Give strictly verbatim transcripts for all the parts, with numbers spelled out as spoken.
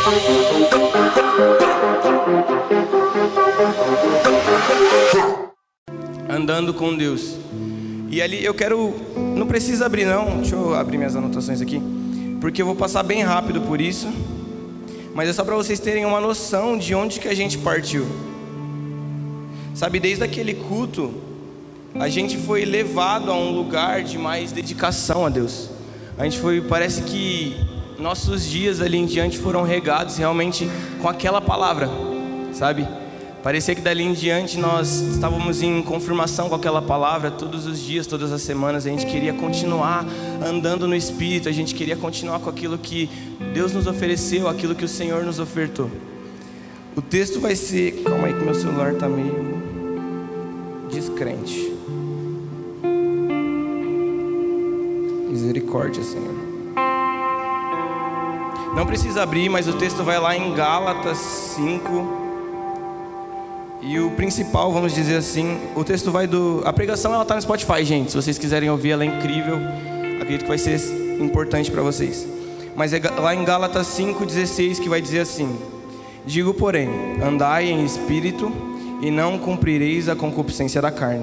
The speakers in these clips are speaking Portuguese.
Andando com Deus. E ali eu quero, não precisa abrir não, deixa eu abrir minhas anotações aqui, porque eu vou passar bem rápido por isso, mas é só para vocês terem uma noção de onde que a gente partiu. Sabe, desde aquele culto, a gente foi levado a um lugar de mais dedicação a Deus. A gente foi, parece que nossos dias ali em diante foram regados realmente com aquela palavra, sabe? Parecia que dali em diante nós estávamos em confirmação com aquela palavra todos os dias, todas as semanas. A gente queria continuar andando no Espírito, a gente queria continuar com aquilo que Deus nos ofereceu, aquilo que o Senhor nos ofertou. O texto vai ser... Calma aí que meu celular está meio descrente. Misericórdia, Senhor. Não precisa abrir, mas o texto vai lá em Gálatas cinco. E o principal, vamos dizer assim, o texto vai do... A pregação ela está no Spotify, gente. Se vocês quiserem ouvir, ela é incrível. Acredito que vai ser importante para vocês. Mas é lá em Gálatas cinco, dezesseis que vai dizer assim: digo, porém, andai em espírito e não cumprireis a concupiscência da carne.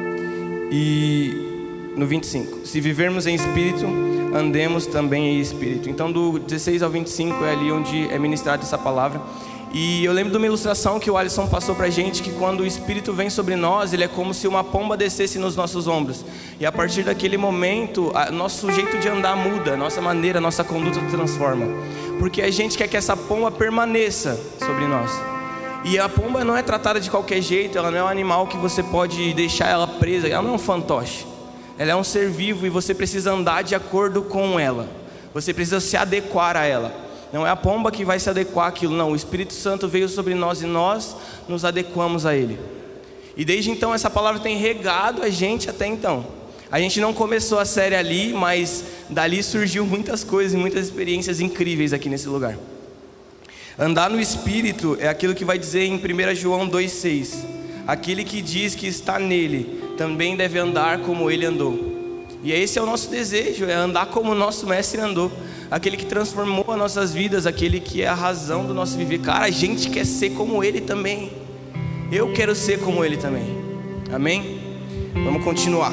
E no vinte e cinco, se vivermos em espírito, andemos também em espírito. Então do dezesseis ao vinte e cinco é ali onde é ministrada essa palavra. E eu lembro de uma ilustração que o Alisson passou pra gente, que quando o Espírito vem sobre nós, ele é como se uma pomba descesse nos nossos ombros. E a partir daquele momento, a, nosso jeito de andar muda, nossa maneira, nossa conduta transforma. Porque a gente quer que essa pomba permaneça sobre nós. E a pomba não é tratada de qualquer jeito, ela não é um animal que você pode deixar ela presa, ela não é um fantoche. Ela é um ser vivo e você precisa andar de acordo com ela. Você precisa se adequar a ela. Não é a pomba que vai se adequar àquilo, não. O Espírito Santo veio sobre nós e nós nos adequamos a Ele. E desde então essa palavra tem regado a gente até então. A gente não começou a série ali, mas dali surgiu muitas coisas e muitas experiências incríveis aqui nesse lugar. Andar no Espírito é aquilo que vai dizer em primeiro João dois, seis. Aquele que diz que está nele, também deve andar como ele andou. E esse é o nosso desejo, é andar como o nosso mestre andou. Aquele que transformou as nossas vidas, aquele que é a razão do nosso viver. Cara, a gente quer ser como ele também. Eu quero ser como ele também. Amém? Vamos continuar.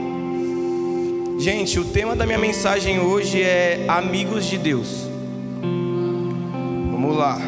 Gente, o tema da minha mensagem hoje é amigos de Deus. Vamos lá.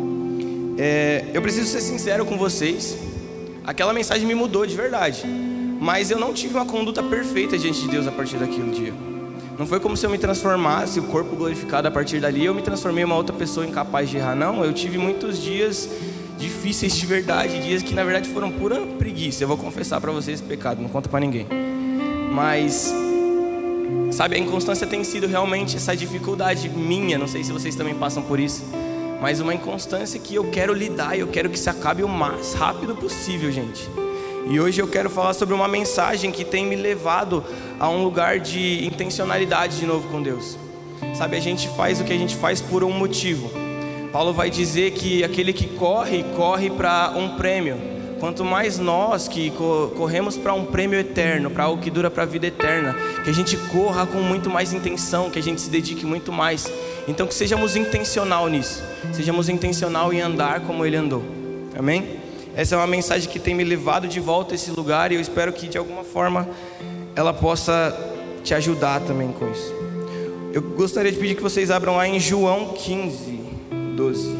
É, eu preciso ser sincero com vocês. Aquela mensagem me mudou de verdade. Mas eu não tive uma conduta perfeita diante de Deus a partir daquele dia. Não foi como se eu me transformasse, o corpo glorificado a partir dali, eu me transformei em uma outra pessoa incapaz de errar. Não, eu tive muitos dias difíceis de verdade, dias que na verdade foram pura preguiça. Eu vou confessar para vocês esse pecado, não conta para ninguém. Mas, sabe, a inconstância tem sido realmente essa dificuldade minha, não sei se vocês também passam por isso. Mas uma inconstância que eu quero lidar e eu quero que se acabe o mais rápido possível, gente. E hoje eu quero falar sobre uma mensagem que tem me levado a um lugar de intencionalidade de novo com Deus. Sabe, a gente faz o que a gente faz por um motivo. Paulo vai dizer que aquele que corre, corre para um prêmio. Quanto mais nós que corremos para um prêmio eterno, para algo que dura para a vida eterna, que a gente corra com muito mais intenção, que a gente se dedique muito mais. Então que sejamos intencional nisso. Sejamos intencional em andar como ele andou. Amém? Essa é uma mensagem que tem me levado de volta a esse lugar e eu espero que de alguma forma ela possa te ajudar também com isso. Eu gostaria de pedir que vocês abram lá em João quinze, doze.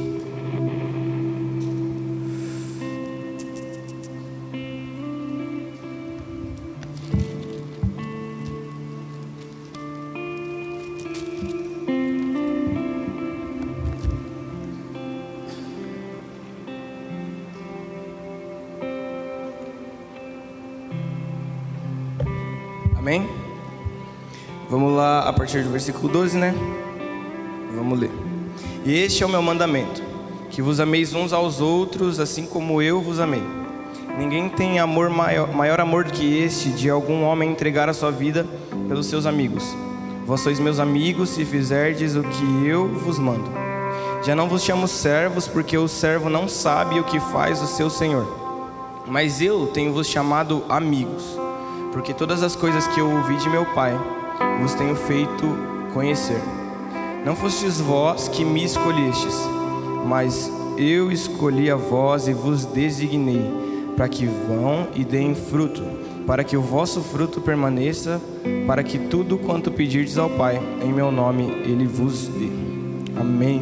Amém? Vamos lá a partir do versículo doze, né? Vamos ler. E este é o meu mandamento, que vos ameis uns aos outros, assim como eu vos amei. Ninguém tem amor maior, maior amor do que este, de algum homem entregar a sua vida pelos seus amigos. Vós sois meus amigos, se fizerdes o que eu vos mando. Já não vos chamo servos, porque o servo não sabe o que faz o seu senhor. Mas eu tenho-vos chamado amigos, porque todas as coisas que eu ouvi de meu Pai, vos tenho feito conhecer. Não fostes vós que me escolhestes, mas eu escolhi a vós e vos designei, para que vão e deem fruto, para que o vosso fruto permaneça, para que tudo quanto pedirdes ao Pai, em meu nome, Ele vos dê. Amém.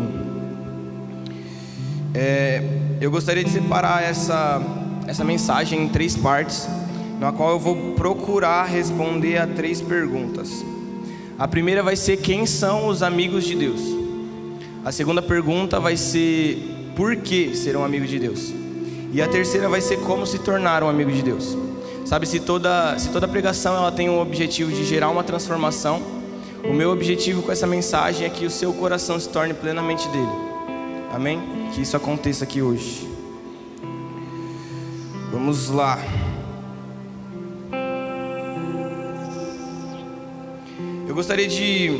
É, eu gostaria de separar essa, essa mensagem em três partes, na qual eu vou procurar responder a três perguntas. A primeira vai ser: quem são os amigos de Deus? A segunda pergunta vai ser: por que ser um amigo de Deus? E a terceira vai ser: como se tornar um amigo de Deus? Sabe, se toda, se toda pregação ela tem o objetivo de gerar uma transformação, o meu objetivo com essa mensagem é que o seu coração se torne plenamente dele. Amém? Que isso aconteça aqui hoje. Vamos lá. Eu gostaria de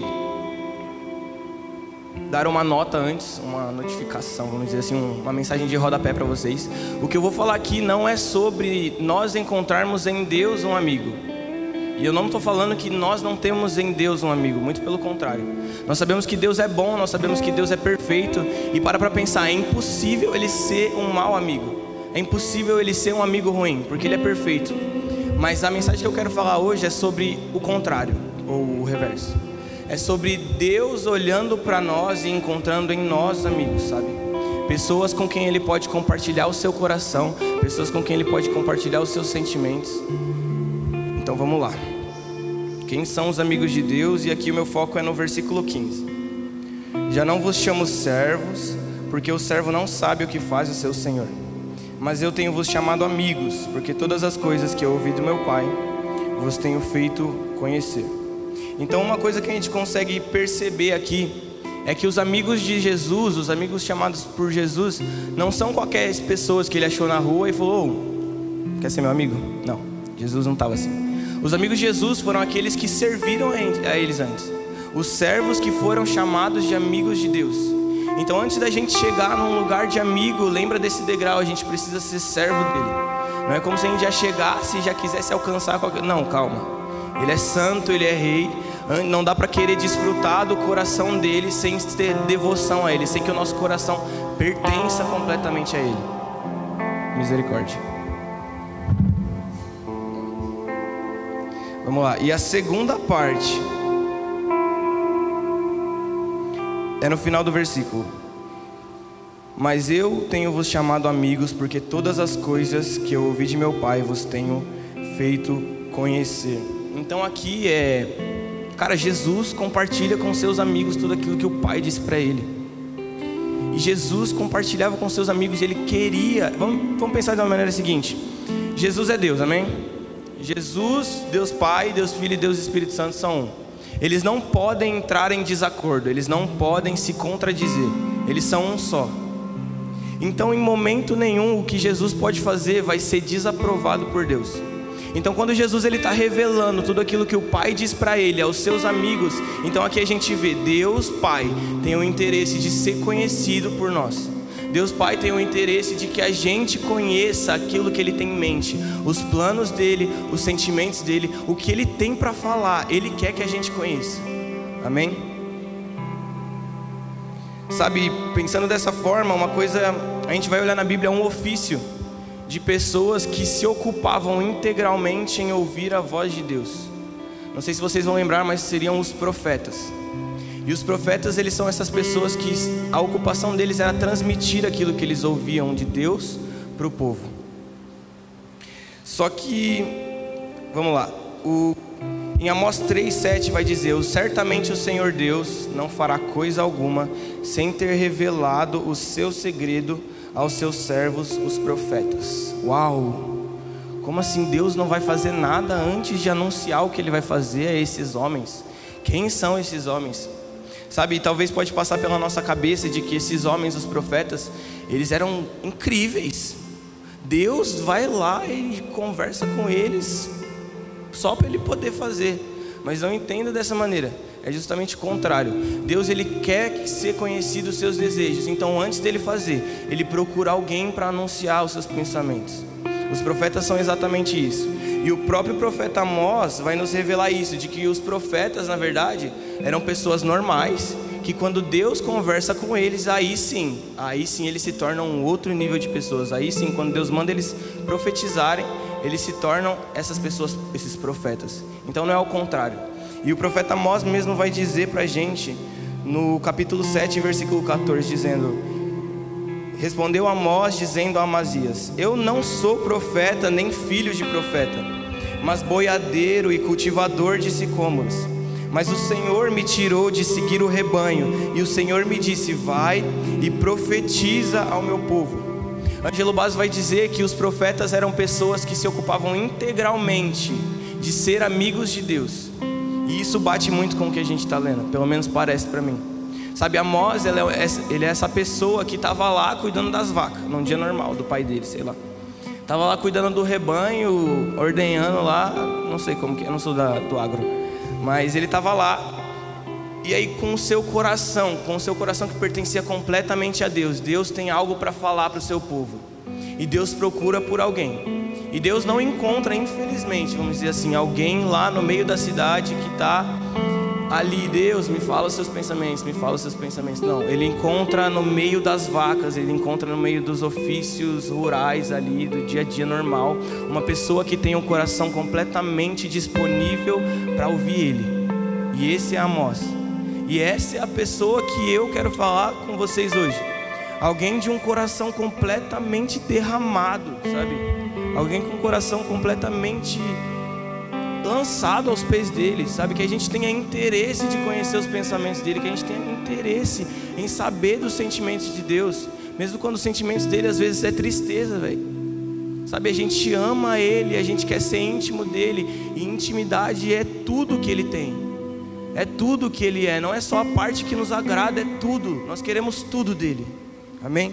dar uma nota antes, uma notificação, vamos dizer assim, uma mensagem de rodapé para vocês. O que eu vou falar aqui não é sobre nós encontrarmos em Deus um amigo. E eu não estou falando que nós não temos em Deus um amigo, muito pelo contrário. Nós sabemos que Deus é bom, nós sabemos que Deus é perfeito. E para para pensar, é impossível Ele ser um mau amigo. É impossível Ele ser um amigo ruim, porque Ele é perfeito. Mas a mensagem que eu quero falar hoje é sobre o contrário, ou o reverso. É sobre Deus olhando para nós e encontrando em nós amigos, sabe? Pessoas com quem Ele pode compartilhar o seu coração, pessoas com quem Ele pode compartilhar os seus sentimentos. Então vamos lá. Quem são os amigos de Deus? E aqui o meu foco é no versículo quinze. Já não vos chamo servos, porque o servo não sabe o que faz o seu senhor. Mas eu tenho vos chamado amigos, porque todas as coisas que eu ouvi do meu Pai vos tenho feito conhecer. Então uma coisa que a gente consegue perceber aqui é que os amigos de Jesus, os amigos chamados por Jesus, não são qualquer pessoas que Ele achou na rua e falou: oh, quer ser meu amigo? Não, Jesus não estava assim. Os amigos de Jesus foram aqueles que serviram a eles antes, os servos que foram chamados de amigos de Deus. Então antes da gente chegar num lugar de amigo, lembra desse degrau, a gente precisa ser servo dele. Não é como se a gente já chegasse e já quisesse alcançar qualquer... Não, calma. Ele é santo, Ele é rei. Não dá para querer desfrutar do coração dele sem ter devoção a Ele, sem que o nosso coração pertença completamente a Ele. Misericórdia. Vamos lá. E a segunda parte é no final do versículo. Mas eu tenho vos chamado amigos, porque todas as coisas que eu ouvi de meu Pai vos tenho feito conhecer. Então aqui é, cara, Jesus compartilha com seus amigos tudo aquilo que o Pai disse para ele. E Jesus compartilhava com seus amigos e Ele queria, vamos, vamos pensar de uma maneira seguinte: Jesus é Deus, amém? Jesus, Deus Pai, Deus Filho e Deus Espírito Santo são um. Eles não podem entrar em desacordo, eles não podem se contradizer, eles são um só. Então em momento nenhum o que Jesus pode fazer vai ser desaprovado por Deus. Então quando Jesus ele está revelando tudo aquilo que o Pai diz para ele, aos seus amigos, então aqui a gente vê Deus Pai tem o interesse de ser conhecido por nós. Deus Pai tem o interesse de que a gente conheça aquilo que Ele tem em mente, os planos dEle, os sentimentos dEle, o que Ele tem para falar, Ele quer que a gente conheça. Amém? Sabe, pensando dessa forma, uma coisa, a gente vai olhar na Bíblia um ofício de pessoas que se ocupavam integralmente em ouvir a voz de Deus. Não sei se vocês vão lembrar, mas seriam os profetas. E os profetas, eles são essas pessoas que a ocupação deles era transmitir aquilo que eles ouviam de Deus para o povo. Só que, vamos lá, o, em Amós três, sete vai dizer: certamente o Senhor Deus não fará coisa alguma sem ter revelado o seu segredo aos seus servos, os profetas. Uau! Como assim Deus não vai fazer nada antes de anunciar o que Ele vai fazer a esses homens? Quem são esses homens? Sabe, talvez pode passar pela nossa cabeça de que esses homens, os profetas, eles eram incríveis. Deus vai lá e conversa com eles só para Ele poder fazer. Mas não entenda dessa maneira, é justamente o contrário. Deus ele quer ser conhecido os seus desejos. Então antes dele fazer, Ele procura alguém para anunciar os seus pensamentos. Os profetas são exatamente isso. E o próprio profeta Amós vai nos revelar isso, de que os profetas, na verdade, eram pessoas normais, que quando Deus conversa com eles, aí sim, aí sim eles se tornam um outro nível de pessoas. Aí sim, quando Deus manda eles profetizarem, eles se tornam essas pessoas, esses profetas. Então não é ao contrário. E o profeta Amós mesmo vai dizer pra gente, no capítulo sete, versículo quatorze, dizendo: respondeu Amós dizendo a Amazias: eu não sou profeta nem filho de profeta, mas boiadeiro e cultivador de sicômoros. Mas o Senhor me tirou de seguir o rebanho, e o Senhor me disse: vai e profetiza ao meu povo. Ângelo Basso vai dizer que os profetas eram pessoas que se ocupavam integralmente de ser amigos de Deus. E isso bate muito com o que a gente está lendo, pelo menos parece para mim. Sabe, Amós, ele é, ele é essa pessoa que estava lá cuidando das vacas, num dia normal do pai dele, sei lá. Estava lá cuidando do rebanho, ordenhando lá, não sei como que é, eu não sou da, do agro. Mas ele estava lá, e aí com o seu coração, com o seu coração que pertencia completamente a Deus, Deus tem algo para falar para o seu povo. E Deus procura por alguém. E Deus não encontra, infelizmente, vamos dizer assim, alguém lá no meio da cidade que está ali. Deus, me fala os seus pensamentos, me fala os seus pensamentos. Não, Ele encontra no meio das vacas, Ele encontra no meio dos ofícios rurais ali, do dia a dia normal, uma pessoa que tem um coração completamente disponível para ouvir Ele. E esse é Amós. E essa é a pessoa que eu quero falar com vocês hoje. Alguém de um coração completamente derramado, sabe? Alguém com o coração completamente lançado aos pés dele, sabe? Que a gente tenha interesse de conhecer os pensamentos dele, que a gente tenha interesse em saber dos sentimentos de Deus, mesmo quando os sentimentos dele às vezes é tristeza, velho. Sabe, a gente ama ele, a gente quer ser íntimo dele, e intimidade é tudo que ele tem, é tudo que ele é, não é só a parte que nos agrada, é tudo, nós queremos tudo dele, amém?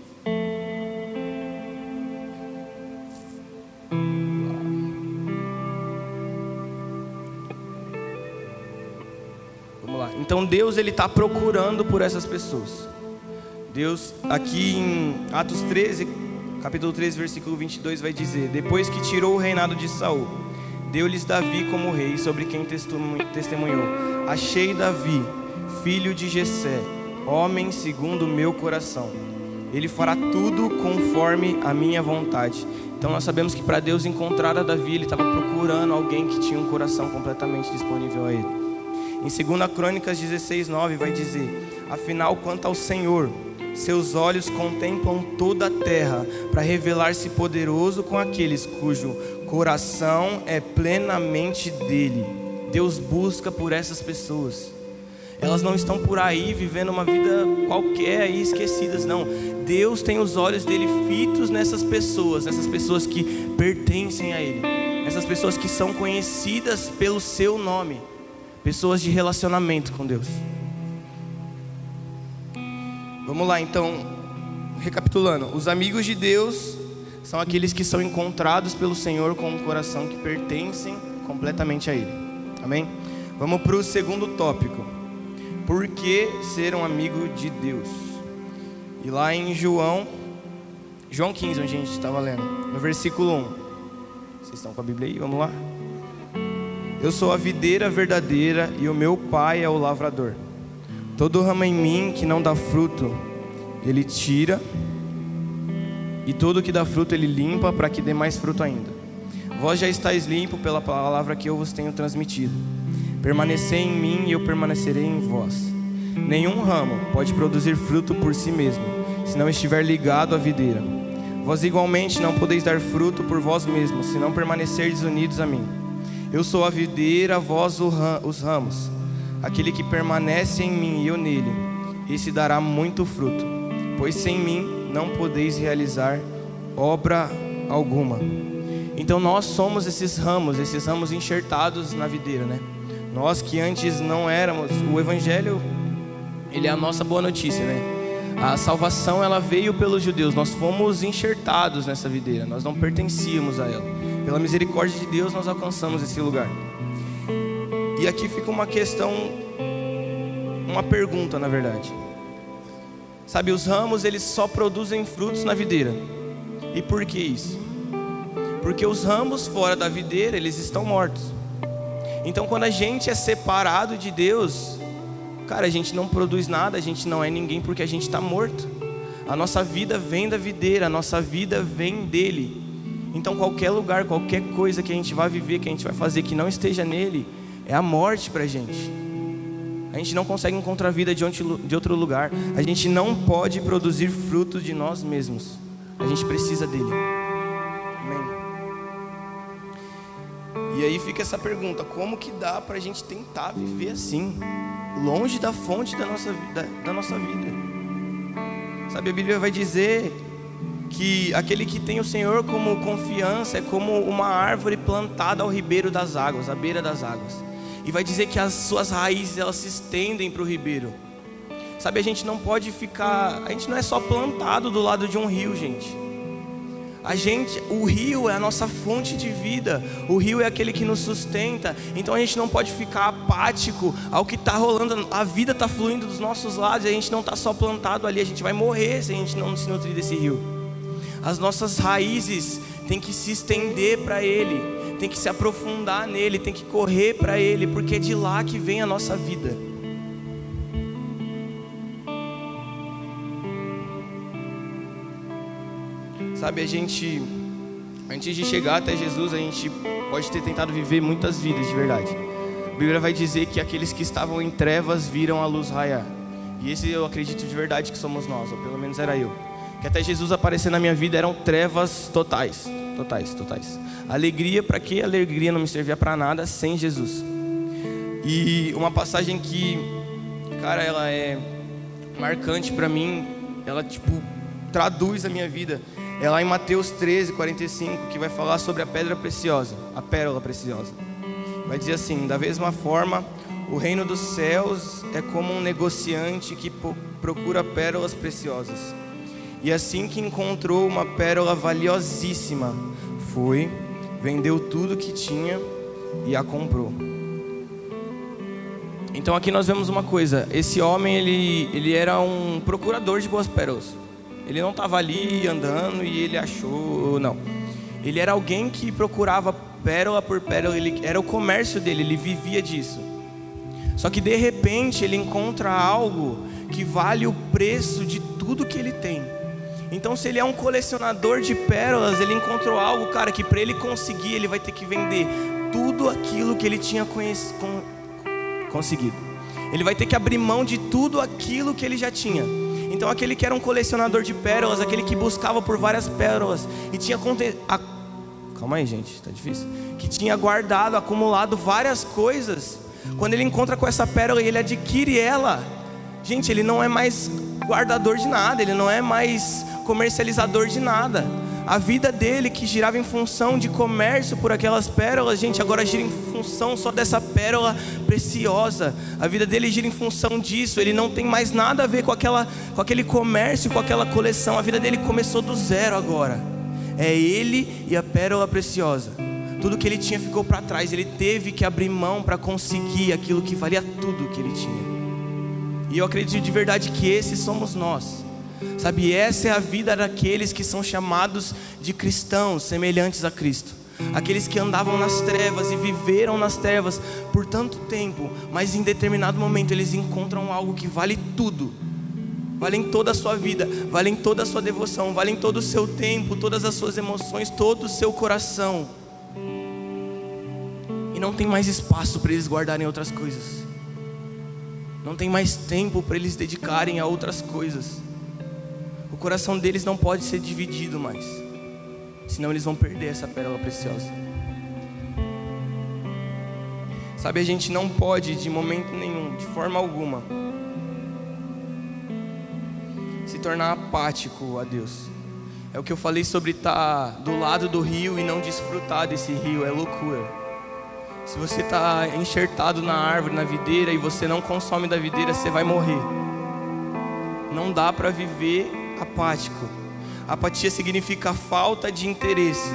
Então Deus, Ele está procurando por essas pessoas. Deus, aqui em Atos treze, capítulo treze, versículo vinte e dois, vai dizer: depois que tirou o reinado de Saul, deu-lhes Davi como rei, sobre quem testemunhou: achei Davi, filho de Jessé, homem segundo o meu coração. Ele fará tudo conforme a minha vontade. Então nós sabemos que para Deus encontrar a Davi, Ele estava procurando alguém que tinha um coração completamente disponível a Ele. Em segunda Crônicas dezesseis, nove vai dizer: afinal, quanto ao Senhor, seus olhos contemplam toda a terra, para revelar-se poderoso com aqueles cujo coração é plenamente dele. Deus busca por essas pessoas. Elas não estão por aí vivendo uma vida qualquer aí, esquecidas, não. Deus tem os olhos dele fitos nessas pessoas, nessas pessoas que pertencem a ele, essas pessoas que são conhecidas pelo seu nome. Pessoas de relacionamento com Deus. Vamos lá então, recapitulando: os amigos de Deus são aqueles que são encontrados pelo Senhor com um coração que pertencem completamente a Ele. Amém? Vamos para o segundo tópico: por que ser um amigo de Deus? E lá em João João quinze, onde a gente estava lendo, no versículo um. Vocês estão com a Bíblia aí? Vamos lá? Eu sou a videira verdadeira e o meu pai é o lavrador. Todo ramo em mim que não dá fruto, ele tira, e todo que dá fruto ele limpa, para que dê mais fruto ainda. Vós já estáis limpo pela palavra que eu vos tenho transmitido. Permanecei em mim e eu permanecerei em vós. Nenhum ramo pode produzir fruto por si mesmo, se não estiver ligado à videira. Vós igualmente não podeis dar fruto por vós mesmos, se não permanecerdes unidos a mim. Eu sou a videira, vós os ramos. Aquele que permanece em mim e eu nele, esse dará muito fruto, pois sem mim não podeis realizar obra alguma. Então nós somos esses ramos, esses ramos enxertados na videira, né? Nós que antes não éramos, o Evangelho, ele é a nossa boa notícia, né? A salvação, ela veio pelos judeus, nós fomos enxertados nessa videira, nós não pertencíamos a ela. Pela misericórdia de Deus nós alcançamos esse lugar. E aqui fica uma questão, uma pergunta na verdade. Sabe, os ramos eles só produzem frutos na videira. E por que isso? Porque os ramos fora da videira eles estão mortos. Então quando a gente é separado de Deus, cara, a gente não produz nada, a gente não é ninguém porque a gente está morto. A nossa vida vem da videira, a nossa vida vem dele. Então qualquer lugar, qualquer coisa que a gente vai viver, que a gente vai fazer que não esteja nele, é a morte pra gente. A gente não consegue encontrar vida de outro lugar. A gente não pode produzir frutos de nós mesmos. A gente precisa dele. Amém. E aí fica essa pergunta: como que dá pra gente tentar viver assim, longe da fonte da nossa, da, da nossa vida? Sabe, a Bíblia vai dizer que aquele que tem o Senhor como confiança é como uma árvore plantada ao ribeiro das águas, à beira das águas. E vai dizer que as suas raízes, elas se estendem para o ribeiro. Sabe, a gente não pode ficar... A gente não é só plantado do lado de um rio, gente. A gente, o rio é a nossa fonte de vida. O rio é aquele que nos sustenta. Então a gente não pode ficar apático ao que está rolando. A vida está fluindo dos nossos lados. E a gente não está só plantado ali. A gente vai morrer se a gente não se nutrir desse rio. As nossas raízes têm que se estender para ele. Tem que se aprofundar nele, tem que correr para ele, porque é de lá que vem a nossa vida. Sabe, a gente, antes de chegar até Jesus, a gente pode ter tentado viver muitas vidas de verdade. A Bíblia vai dizer que aqueles que estavam em trevas viram a luz raiar. E esse eu acredito de verdade que somos nós, ou pelo menos era eu. Que até Jesus aparecer na minha vida eram trevas totais. Totais, totais. Alegria, para que alegria não me servia para nada sem Jesus. E uma passagem que, cara, ela é marcante para mim, ela tipo traduz a minha vida. É lá em Mateus treze, quarenta e cinco, que vai falar sobre a pedra preciosa, a pérola preciosa. Vai dizer assim: da mesma forma, o reino dos céus é como um negociante que procura pérolas preciosas. E assim que encontrou uma pérola valiosíssima, foi, vendeu tudo que tinha e a comprou. Então aqui nós vemos uma coisa: esse homem ele, ele era um procurador de boas pérolas. Ele não estava ali andando e ele achou, não. Ele era alguém que procurava pérola por pérola, ele, era o comércio dele, ele vivia disso. Só que de repente ele encontra algo que vale o preço de tudo que ele tem. Então, se ele é um colecionador de pérolas, ele encontrou algo, cara, que para ele conseguir, ele vai ter que vender tudo aquilo que ele tinha conhec- con- conseguido. Ele vai ter que abrir mão de tudo aquilo que ele já tinha. Então, aquele que era um colecionador de pérolas, aquele que buscava por várias pérolas e tinha conte- a... calma aí, gente, tá difícil. Que tinha guardado, acumulado várias coisas. Quando ele encontra com essa pérola e ele adquire ela, gente, ele não é mais guardador de nada, ele não é mais comercializador de nada. A vida dele, que girava em função de comércio por aquelas pérolas, gente, agora gira em função só dessa pérola preciosa. A vida dele gira em função disso. Ele não tem mais nada a ver com, aquela, com aquele comércio, com aquela coleção. A vida dele começou do zero agora. É ele e a pérola preciosa. Tudo que ele tinha ficou para trás. Ele teve que abrir mão para conseguir aquilo que valia tudo que ele tinha. E eu acredito de verdade que esses somos nós. Sabe, essa é a vida daqueles que são chamados de cristãos semelhantes a Cristo. Aqueles que andavam nas trevas e viveram nas trevas por tanto tempo, mas em determinado momento eles encontram algo que vale tudo. Vale toda a sua vida, vale toda a sua devoção, vale todo o seu tempo, todas as suas emoções, todo o seu coração. E não tem mais espaço para eles guardarem outras coisas. Não tem mais tempo para eles dedicarem a outras coisas. O coração deles não pode ser dividido mais, senão eles vão perder essa pérola preciosa. Sabe, a gente não pode de momento nenhum, de forma alguma, se tornar apático a Deus. É o que eu falei sobre estar do lado do rio e não desfrutar desse rio, é loucura. Se você está enxertado na árvore, na videira, e você não consome da videira, você vai morrer. Não dá para viver apático. Apatia significa falta de interesse.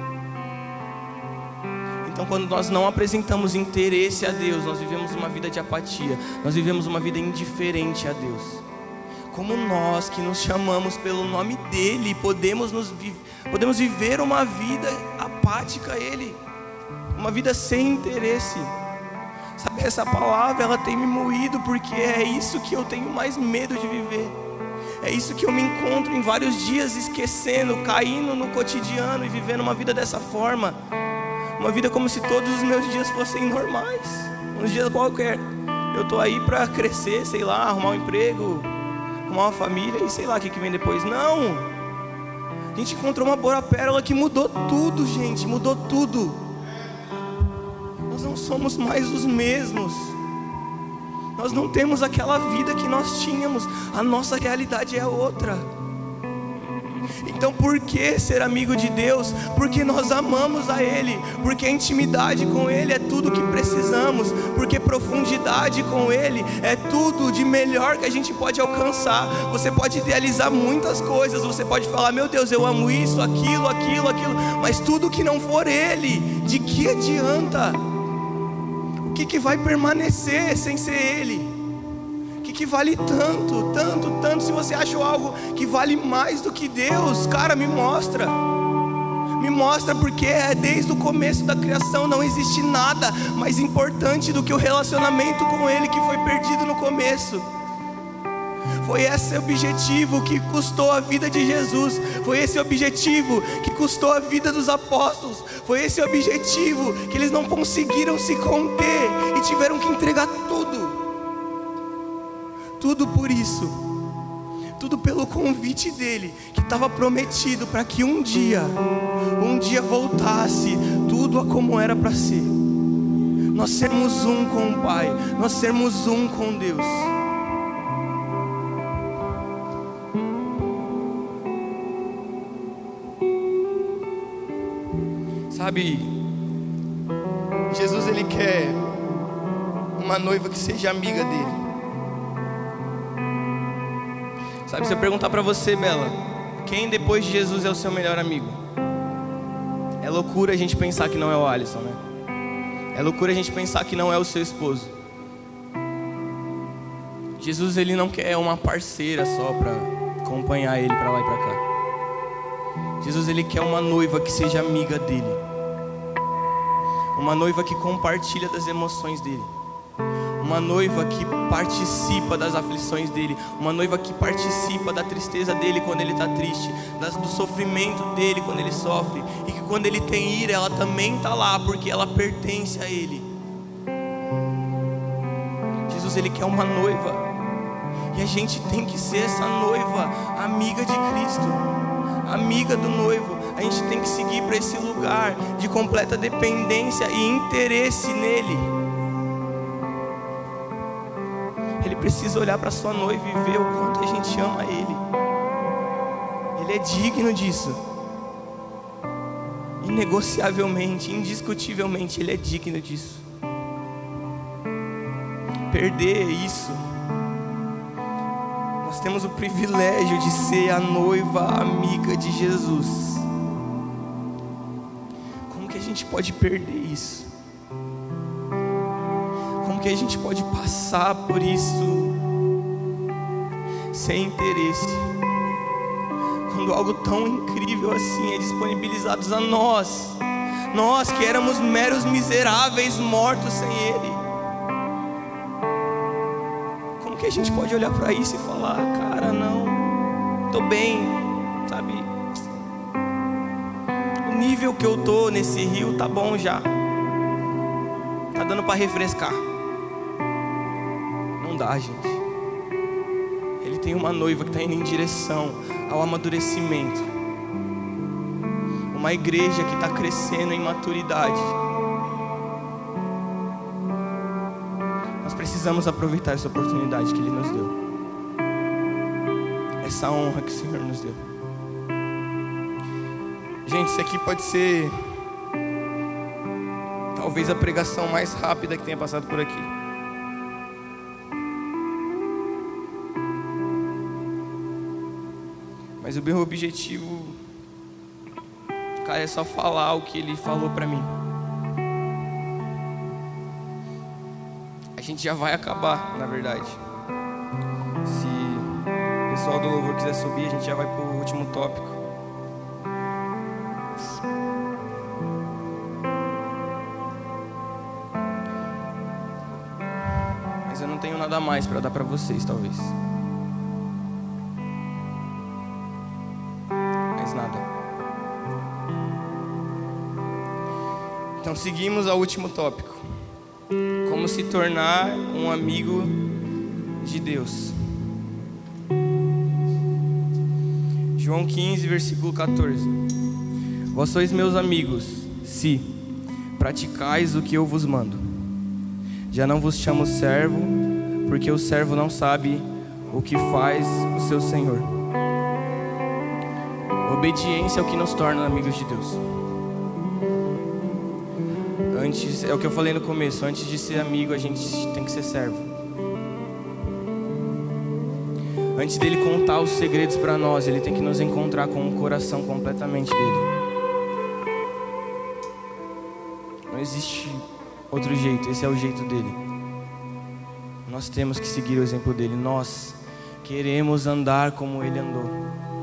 Então, quando nós não apresentamos interesse a Deus, nós vivemos uma vida de apatia. Nós vivemos uma vida indiferente a Deus. Como nós que nos chamamos pelo nome dEle, podemos, nos vi- podemos viver uma vida apática a Ele. Uma vida sem interesse. Sabe, essa palavra, ela tem me moído, porque é isso que eu tenho mais medo de viver. É isso que eu me encontro em vários dias esquecendo, caindo no cotidiano e vivendo uma vida dessa forma. Uma vida como se todos os meus dias fossem normais, uns dias qualquer. Eu tô aí pra crescer, sei lá, arrumar um emprego, arrumar uma família e sei lá o que, que vem depois. Não! A gente encontrou uma boa pérola que mudou tudo, gente, mudou tudo. Nós não somos mais os mesmos. Nós não temos aquela vida que nós tínhamos. A nossa realidade é outra. Então por que ser amigo de Deus? Porque nós amamos a Ele. Porque a intimidade com Ele é tudo que precisamos. Porque profundidade com Ele é tudo de melhor que a gente pode alcançar. Você pode idealizar muitas coisas. Você pode falar, meu Deus, eu amo isso, aquilo, aquilo, aquilo. Mas tudo que não for Ele, de que adianta? O que, que vai permanecer sem ser Ele? O que, que vale tanto, tanto, tanto? Se você acha algo que vale mais do que Deus, cara, me mostra. Me mostra, porque é desde o começo da criação não existe nada mais importante do que o relacionamento com Ele que foi perdido no começo. Foi esse objetivo que custou a vida de Jesus. Foi esse objetivo que custou a vida dos apóstolos. Foi esse objetivo que eles não conseguiram se conter e tiveram que entregar tudo. Tudo por isso. Tudo pelo convite dele, que estava prometido para que um dia, um dia voltasse tudo a como era para ser. Nós sermos um com o Pai, nós sermos um com Deus. Sabe, Jesus, Ele quer uma noiva que seja amiga dele. Sabe, se eu perguntar pra você, Bela, quem depois de Jesus é o seu melhor amigo? É loucura a gente pensar que não é o Alisson, né? É loucura a gente pensar que não é o seu esposo. Jesus, Ele não quer uma parceira só pra acompanhar Ele pra lá e pra cá. Jesus, Ele quer uma noiva que seja amiga dele. Uma noiva que compartilha das emoções dele. Uma noiva que participa das aflições dele. Uma noiva que participa da tristeza dele quando ele está triste, do sofrimento dele quando ele sofre. E que quando ele tem ira, ela também está lá, porque ela pertence a ele. Jesus, Ele quer uma noiva. E a gente tem que ser essa noiva, amiga de Cristo, amiga do noivo. A gente tem que seguir para esse lugar de completa dependência e interesse nele. Ele precisa olhar para sua noiva e ver o quanto a gente ama ele. Ele é digno disso. Inegociavelmente, indiscutivelmente, ele é digno disso. Perder isso, nós temos o privilégio de ser a noiva amiga de Jesus. Como que a gente pode perder isso? Como que a gente pode passar por isso sem interesse? Quando algo tão incrível assim é disponibilizado a nós, nós que éramos meros miseráveis mortos sem Ele. Como que a gente pode olhar para isso e falar, cara, não, tô bem, sabe? O nível que eu tô nesse rio tá bom já, tá dando para refrescar. Não dá, gente. Ele tem uma noiva que está indo em direção ao amadurecimento. Uma igreja que está crescendo em maturidade. Nós precisamos aproveitar essa oportunidade que Ele nos deu. Essa honra que o Senhor nos deu. Gente, isso aqui pode ser talvez a pregação mais rápida que tenha passado por aqui. Mas o meu objetivo, cara, é só falar o que Ele falou pra mim. A gente já vai acabar, na verdade. Se o pessoal do louvor quiser subir, a gente já vai pro último tópico. a mais para dar para vocês, talvez. Mais nada. Então seguimos ao último tópico. Como se tornar um amigo de Deus. João quinze, versículo quatorze. Vós sois meus amigos, se praticais o que eu vos mando. Já não vos chamo servo, porque o servo não sabe o que faz o seu senhor. Obediência é o que nos torna amigos de Deus. Antes, é o que eu falei no começo, antes de ser amigo a gente tem que ser servo. Antes dele contar os segredos para nós, ele tem que nos encontrar com um coração completamente dele. Não existe outro jeito, esse é o jeito dele. Nós temos que seguir o exemplo dele. Nós queremos andar como ele andou.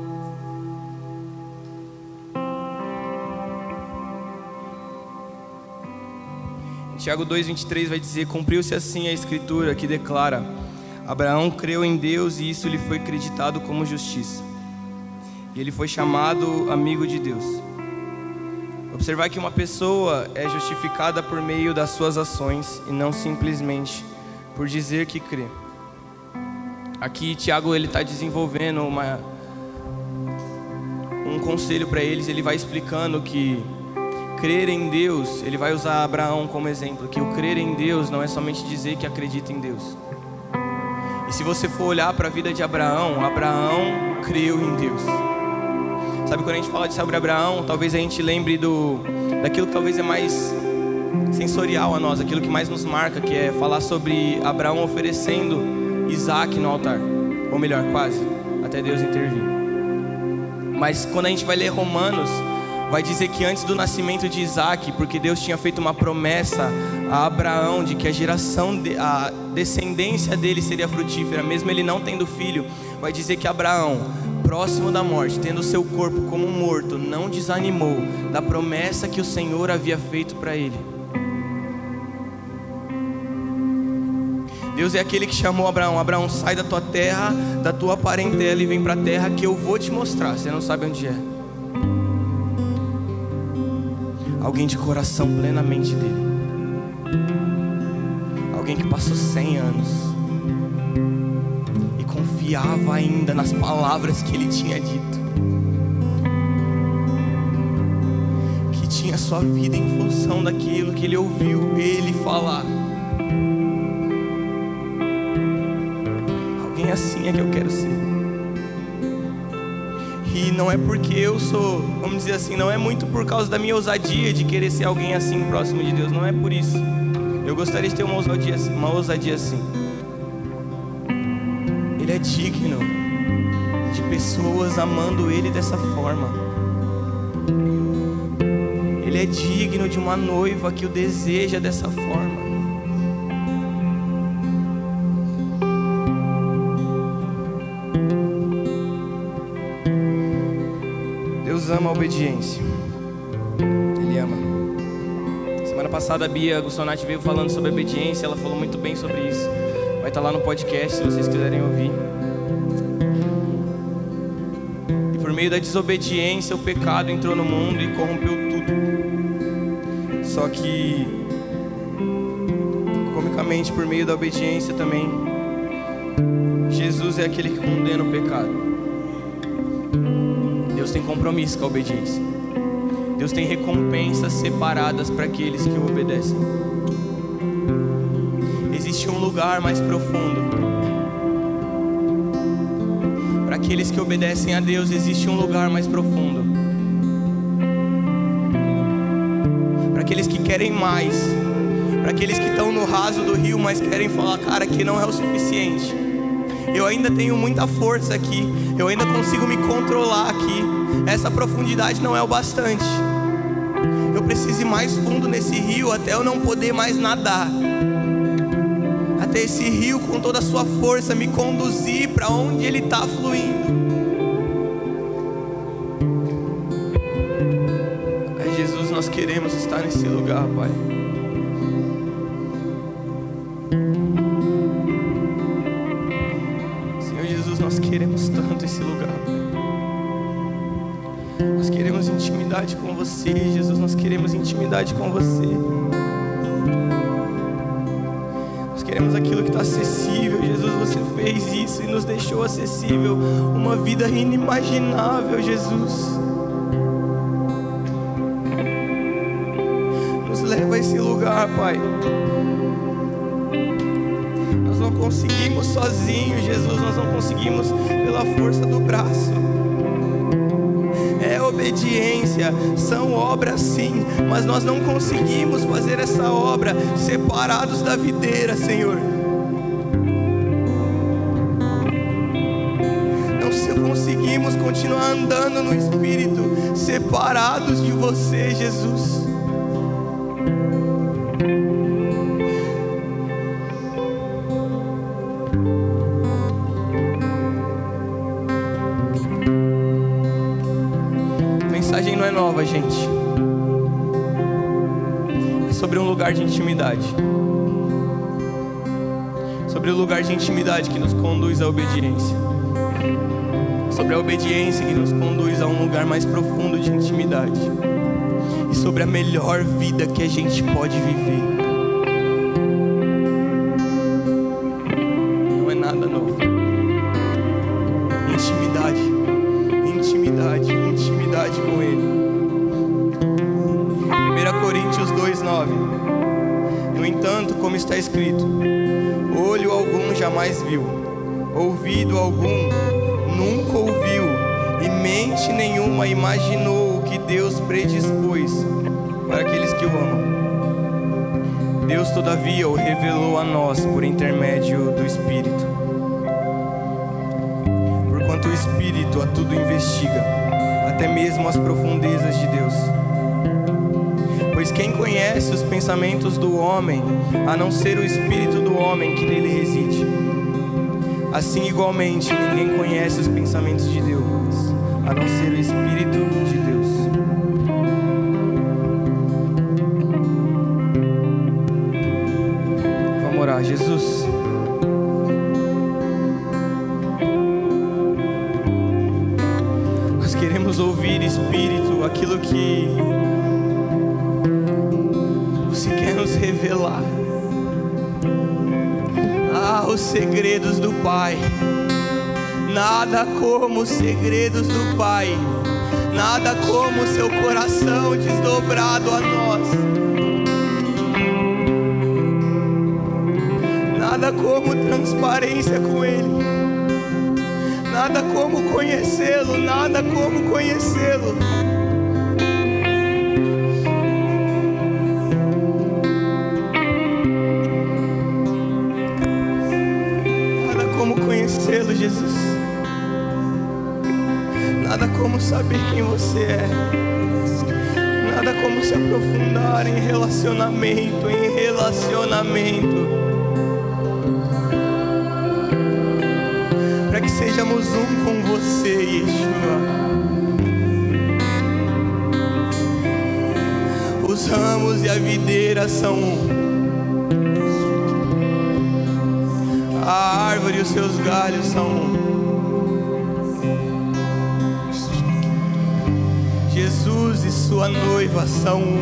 Em Tiago dois, vinte e três vai dizer: cumpriu-se assim a escritura que declara: Abraão creu em Deus e isso lhe foi acreditado como justiça. E ele foi chamado amigo de Deus. Observar que uma pessoa é justificada por meio das suas ações e não simplesmente por dizer que crê. Aqui Tiago ele está desenvolvendo uma, um conselho para eles. Ele vai explicando que crer em Deus, ele vai usar Abraão como exemplo, que o crer em Deus não é somente dizer que acredita em Deus. E se você for olhar para a vida de Abraão, Abraão creu em Deus. Sabe, quando a gente fala de sobre Abraão, talvez a gente lembre do, daquilo que talvez é mais sensorial a nós, aquilo que mais nos marca, que é falar sobre Abraão oferecendo Isaac no altar. Ou melhor, quase, até Deus intervir. Mas quando a gente vai ler Romanos, vai dizer que antes do nascimento de Isaac, porque Deus tinha feito uma promessa a Abraão de que a geração, de, a descendência dele seria frutífera, mesmo ele não tendo filho, vai dizer que Abraão, próximo da morte, tendo seu corpo como morto, não desanimou da promessa que o Senhor havia feito para ele. Deus é aquele que chamou Abraão: Abraão, sai da tua terra, da tua parentela e vem para a terra que eu vou te mostrar. Você não sabe onde é. Alguém de coração plenamente dele. Alguém que passou cem anos e confiava ainda nas palavras que ele tinha dito, que tinha sua vida em função daquilo que ele ouviu ele falar. Alguém assim é que eu quero ser. E não é porque eu sou, vamos dizer assim, não é muito por causa da minha ousadia de querer ser alguém assim próximo de Deus. Não é por isso. Eu gostaria de ter uma ousadia, uma ousadia assim. Ele é digno de pessoas amando Ele dessa forma. Ele é digno de uma noiva que o deseja dessa forma. Deus ama a obediência. Ele ama. Semana passada a Bia Gustonati veio falando sobre obediência. Ela falou muito bem sobre isso. Vai estar lá no podcast se vocês quiserem ouvir. E por meio da desobediência o pecado entrou no mundo e corrompeu tudo. Só que comicamente, por meio da obediência também, Jesus é aquele que condena o pecado. Deus tem compromisso com a obediência. Deus tem recompensas separadas para aqueles que o obedecem. Existe um lugar mais profundo. Para aqueles que obedecem a Deus, existe um lugar mais profundo. Para aqueles que querem mais. Para aqueles que estão no raso do rio, mas querem falar: cara, que não é o suficiente. Eu ainda tenho muita força aqui. Eu ainda consigo me controlar aqui. Essa profundidade não é o bastante. Eu preciso ir mais fundo nesse rio até eu não poder mais nadar. Até esse rio com toda a sua força me conduzir para onde ele está fluindo. Ai, Jesus, nós queremos estar nesse lugar, Pai. Nós queremos intimidade com você, Jesus, nós queremos intimidade com você. Nós queremos aquilo que está acessível, Jesus, você fez isso e nos deixou acessível, uma vida inimaginável, Jesus. Nos leva a esse lugar, Pai. Nós não conseguimos sozinhos, Jesus, nós não conseguimos pela força do braço. É obediência, são obras sim, mas nós não conseguimos fazer essa obra separados da videira, Senhor. Não conseguimos continuar andando no Espírito separados de você, Jesus. Não é nova, gente. É sobre um lugar de intimidade. Sobre o lugar de intimidade que nos conduz à obediência. Sobre a obediência que nos conduz a um lugar mais profundo de intimidade. E sobre a melhor vida que a gente pode viver. Não é nada novo. Intimidade. Intimidade, intimidade com Ele. primeira Coríntios dois, nove. No entanto, como está escrito, olho algum jamais viu, ouvido algum nunca ouviu, e mente nenhuma imaginou o que Deus predispôs para aqueles que o amam. Deus, todavia, o revelou a nós por intermédio do Espírito. Porquanto o Espírito a tudo investiga, até mesmo as profundezas de Deus. Pois quem conhece os pensamentos do homem, a não ser o Espírito do homem que nele reside? Assim, igualmente, ninguém conhece os pensamentos de Deus, a não ser o Espírito de Deus. Vamos orar. Jesus, nós queremos ouvir, Espírito, aquilo que você quer nos revelar. Ah, os segredos do Pai. Nada como os segredos do Pai. Nada como o seu coração desdobrado a nós. Nada como transparência com Ele. Nada como conhecê-lo. Nada como conhecê-lo. Conhecê-lo, Jesus. Nada como saber quem você é. Nada como se aprofundar em relacionamento, em relacionamento. Para que sejamos um com você, Yeshua. Os ramos e a videira são um. A árvore e os seus galhos são um. Jesus e sua noiva são um.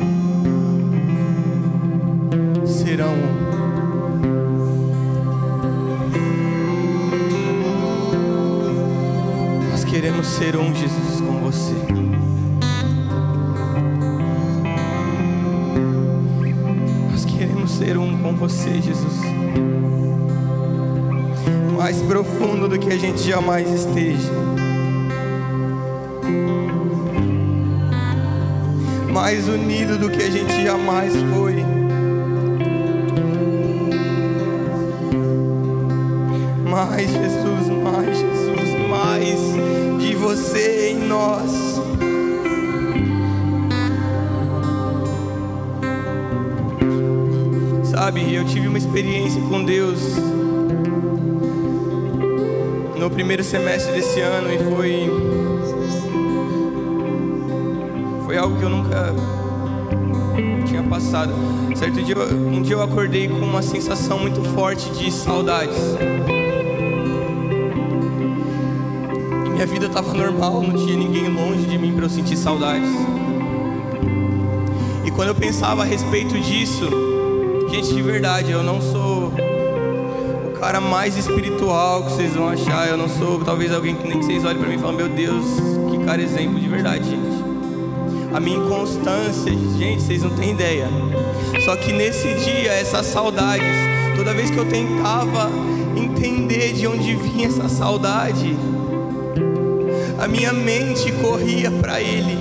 Serão um. Nós queremos ser um, Jesus, com você. Nós queremos ser um com você, Jesus. Mais profundo do que a gente jamais esteja. Mais unido do que a gente jamais foi. Mais Jesus, mais Jesus, mais de você em nós. Sabe, eu tive uma experiência com Deus no primeiro semestre desse ano e foi foi algo que eu nunca tinha passado. Certo dia, um dia eu acordei com uma sensação muito forte de saudades. minha vida estava normal, não tinha ninguém longe de mim para eu sentir saudades. E quando eu pensava a respeito disso, gente, de verdade, eu não sou o cara mais espiritual que vocês vão achar. Eu não sou talvez alguém que nem que vocês olhem para mim e falam: meu Deus, que cara exemplo de verdade, gente. A minha inconstância, gente, vocês não têm ideia. Só que nesse dia, essas saudades, toda vez que eu tentava entender de onde vinha essa saudade, a minha mente corria para Ele.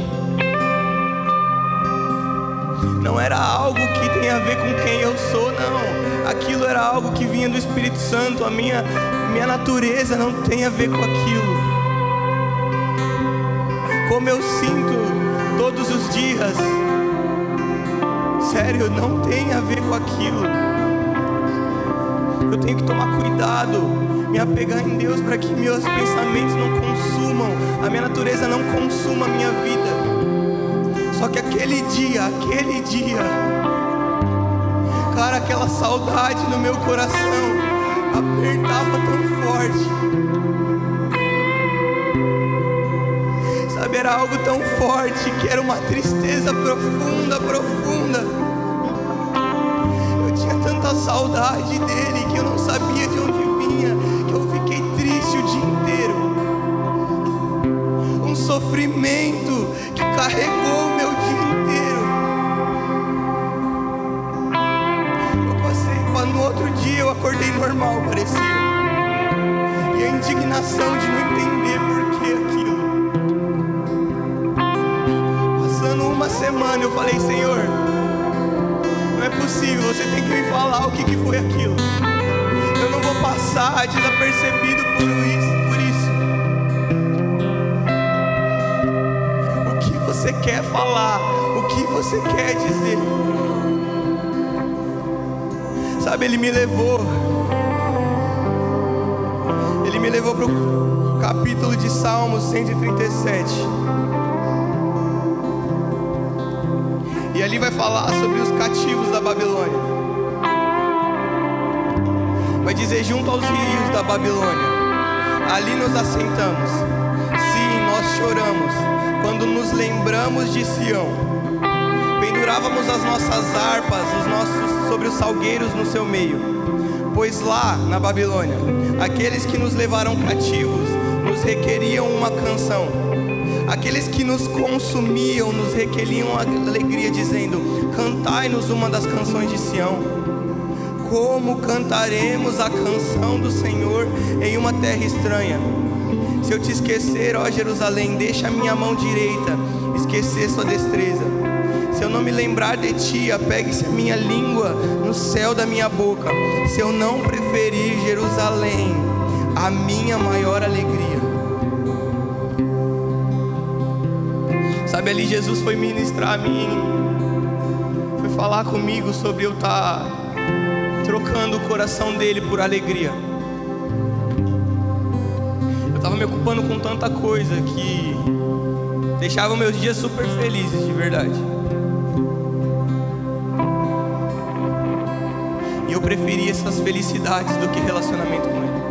Não era algo que tem a ver com quem eu sou, não. Aquilo era algo que vinha do Espírito Santo. A minha, minha natureza não tem a ver com aquilo. Como eu sinto todos os dias, sério, não tem a ver com aquilo. Eu tenho que tomar cuidado, me apegar em Deus para que meus pensamentos não consumam, a minha natureza não consuma a minha vida. Só que aquele dia, aquele dia, cara, aquela saudade no meu coração apertava tão forte. Sabe, era algo tão forte que era uma tristeza profunda, profunda. Eu tinha tanta saudade dele que eu não sabia de onde vinha, que eu fiquei triste o dia inteiro. Um sofrimento que carregou o meu dia inteiro. Eu passei, no outro dia eu acordei normal, parecia. E a indignação de não entender por que aquilo. Uma semana eu falei: Senhor, não é possível, você tem que me falar o que, que foi aquilo. Eu não vou passar desapercebido por isso, por isso. O que você quer falar, o que você quer dizer. Sabe, Ele me levou Ele me levou para o capítulo de Salmos cento e trinta e sete. E ali vai falar sobre os cativos da Babilônia. Vai dizer: junto aos rios da Babilônia, ali nos assentamos. Sim, nós choramos quando nos lembramos de Sião. Pendurávamos as nossas harpas, os nossos sobre os salgueiros no seu meio. Pois lá na Babilônia, aqueles que nos levaram cativos nos requeriam uma canção. Aqueles que nos consumiam nos requeriam alegria, dizendo: cantai-nos uma das canções de Sião. Como cantaremos a canção do Senhor em uma terra estranha? Se eu te esquecer, ó Jerusalém, deixa a minha mão direita esquecer sua destreza. Se eu não me lembrar de ti, apegue-se a minha língua no céu da minha boca. Se eu não preferir Jerusalém, a minha maior alegria. Sabe, ali Jesus foi ministrar a mim, foi falar comigo sobre eu estar trocando o coração dele por alegria. Eu estava me ocupando com tanta coisa que deixava meus dias super felizes, de verdade. E eu preferia essas felicidades do que relacionamento com ele.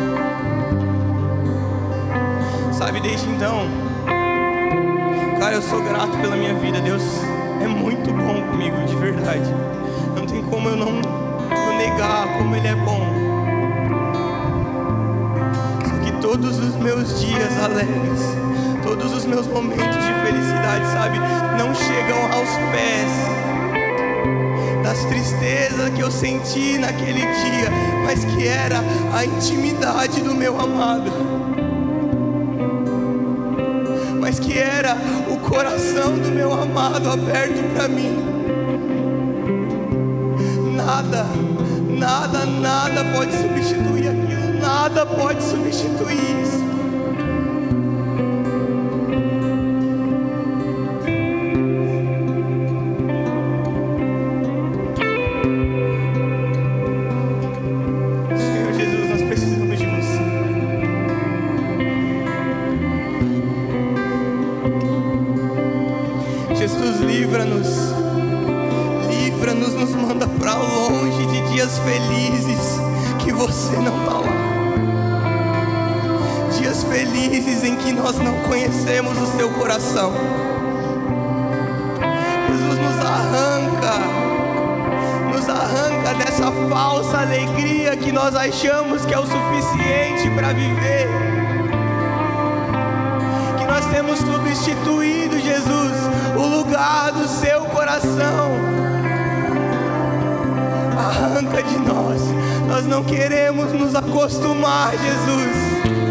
Sabe, desde então, cara, eu sou grato pela minha vida. Deus é muito bom comigo, de verdade. Não tem como eu não eu negar como Ele é bom. Só que todos os meus dias alegres, todos os meus momentos de felicidade, sabe, não chegam aos pés das tristezas que eu senti naquele dia, mas que era a intimidade do meu amado, mas que era o coração do meu amado aberto para mim. Nada, nada, nada pode substituir aquilo, nada pode substituir isso. Senhor Jesus, nós precisamos de você. Jesus, livra-nos, livra-nos, nos manda para longe de dias felizes que você não está lá, dias felizes em que nós não conhecemos o seu coração. Jesus, nos arranca, nos arranca dessa falsa alegria que nós achamos que é o suficiente para viver, que nós temos substituído, Jesus, o lugar do seu coração. Arranca de nós, nós não queremos nos acostumar, Jesus.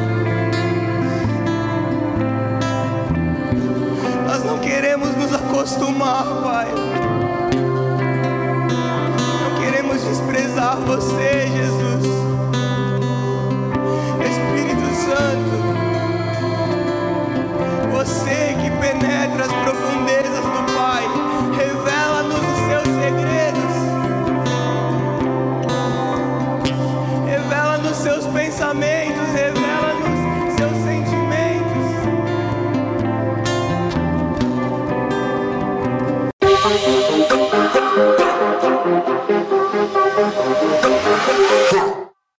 Nós não queremos nos acostumar, Pai. Não queremos desprezar você, Jesus. Espírito Santo, você que penetra as profundezas do Pai, revela-nos os seus segredos. Revela-nos seus pensamentos, revela-nos seus sentimentos.